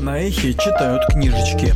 На эхе читают книжечки.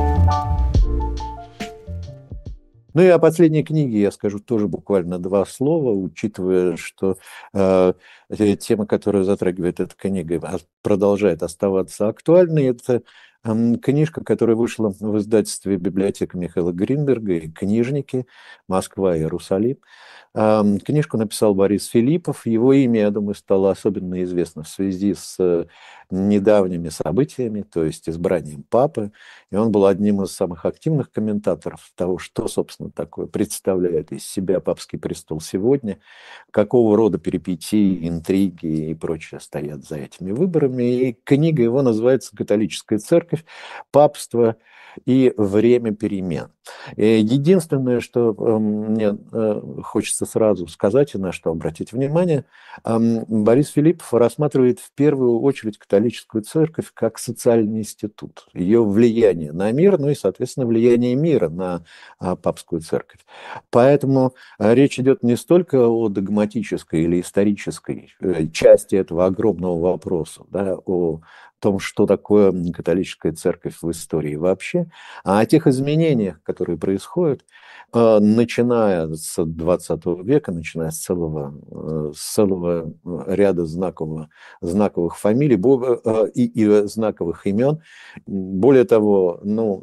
Ну и о последней книге я скажу тоже буквально два слова, учитывая, что тема, которую затрагивает эта книга, продолжает оставаться актуальной. Это книжка, которая вышла в издательстве «Библиотека Михаила Гринберга» и «Книжники. Москва. Иерусалим». Книжку написал Борис Филиппов. Его имя, я думаю, стало особенно известно в связи с недавними событиями, то есть избранием папы. И он был одним из самых активных комментаторов того, что, собственно, такое представляет из себя папский престол сегодня, какого рода перипетии, интриги и прочее стоят за этими выборами. И книга его называется «Католическая церковь. Папство и время перемен». Единственное, что мне хочется сразу сказать и на что обратить внимание, Борис Филиппов рассматривает в первую очередь католическую церковь как социальный институт, ее влияние на мир, ну и, соответственно, влияние мира на папскую церковь. Поэтому речь идет не столько о догматической или исторической части этого огромного вопроса, да, о том, что такое католическая церковь в истории вообще, а о тех изменениях, которые происходят, начиная с XX века, начиная с целого ряда знаковых фамилий и знаковых имен. Более того,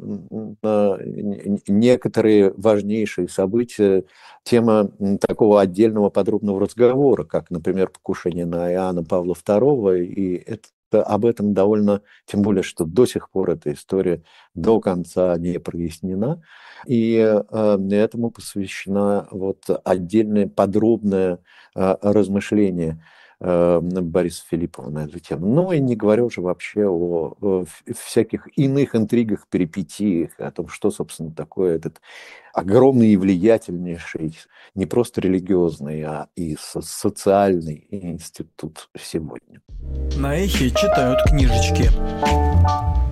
некоторые важнейшие события, тема такого отдельного подробного разговора, как, например, покушение на Иоанна Павла II, и это об этом довольно, тем более, что до сих пор эта история до конца не прояснена, и этому посвящено вот отдельное подробное размышление Бориса Филиппова на эту тему. Ну и не говоря уже вообще о всяких иных интригах, перипетиях, о том, что, собственно, такое этот огромный и влиятельнейший, не просто религиозный, а и социальный институт сегодня. На эхе читают книжечки.